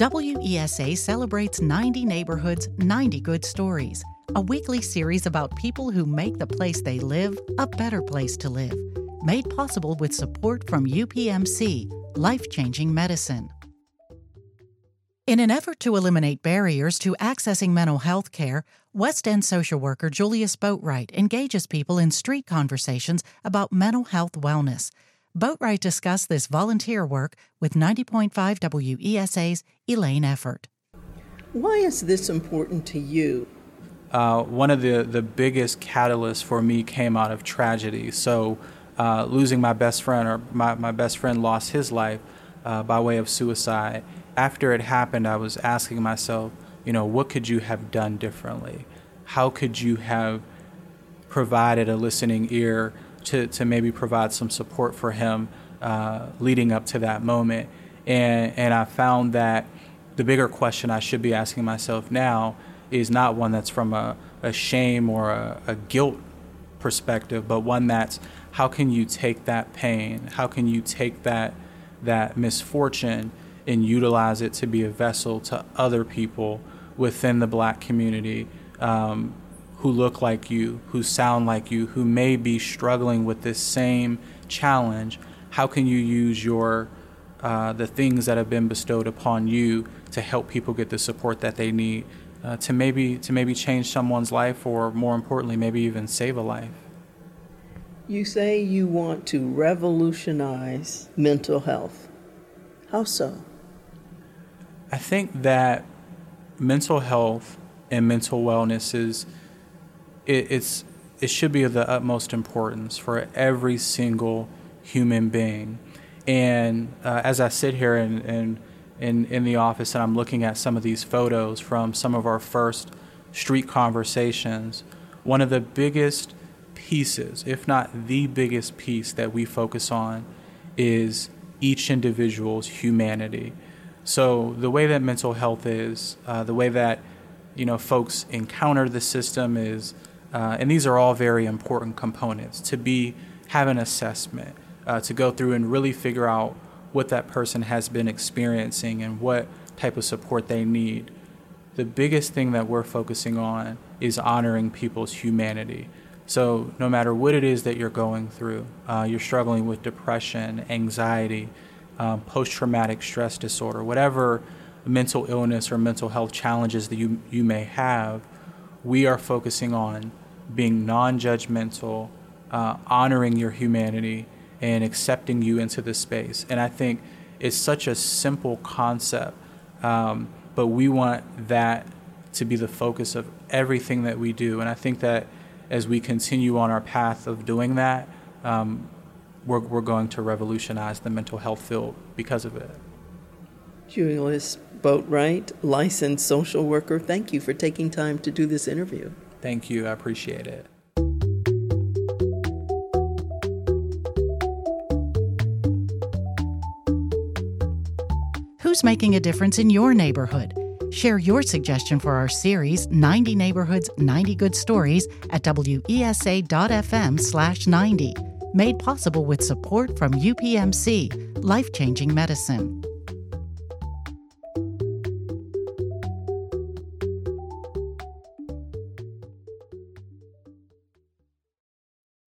WESA celebrates 90 neighborhoods, 90 good stories, a weekly series about people who make the place they live a better place to live. Made possible with support from UPMC, Life-Changing Medicine. In an effort to eliminate barriers to accessing mental health care, West End social worker Julius Boatwright engages people in street conversations about mental health wellness. Boatwright discussed this volunteer work with 90.5 WESA's Elaine Effort. Why is this important to you? One of the biggest catalysts for me came out of tragedy. So losing my best friend, or my best friend lost his life by way of suicide. After it happened, I was asking myself, what could you have done differently? How could you have provided a listening ear to maybe provide some support for him leading up to that moment? And I found that the bigger question I should be asking myself now is not one that's from a shame or a guilt perspective, but one that's, how can you take that pain? How can you take that misfortune and utilize it to be a vessel to other people within the Black community who look like you, who sound like you, who may be struggling with this same challenge? How can you use the things that have been bestowed upon you to help people get the support that they need to maybe change someone's life, or more importantly, maybe even save a life? You say you want to revolutionize mental health. How so? I think that mental health and mental wellness it should be of the utmost importance for every single human being. And as I sit here in the office and I'm looking at some of these photos from some of our first street conversations, one of the biggest pieces, if not the biggest piece that we focus on, is each individual's humanity. So the way that mental health is, the way that folks encounter the system is, and these are all very important components, to have an assessment, to go through and really figure out what that person has been experiencing and what type of support they need. The biggest thing that we're focusing on is honoring people's humanity. So no matter what it is that you're going through, you're struggling with depression, anxiety, post-traumatic stress disorder, whatever mental illness or mental health challenges that you may have, we are focusing on being non-judgmental, honoring your humanity, and accepting you into the space. And I think it's such a simple concept, but we want that to be the focus of everything that we do. And I think that as we continue on our path of doing that, we're going to revolutionize the mental health field because of it. Julius Boatwright, licensed social worker, thank you for taking time to do this interview. Thank you. I appreciate it. Who's making a difference in your neighborhood? Share your suggestion for our series, 90 Neighborhoods, 90 Good Stories, at wesa.fm/90. Made possible with support from UPMC, Life-Changing Medicine.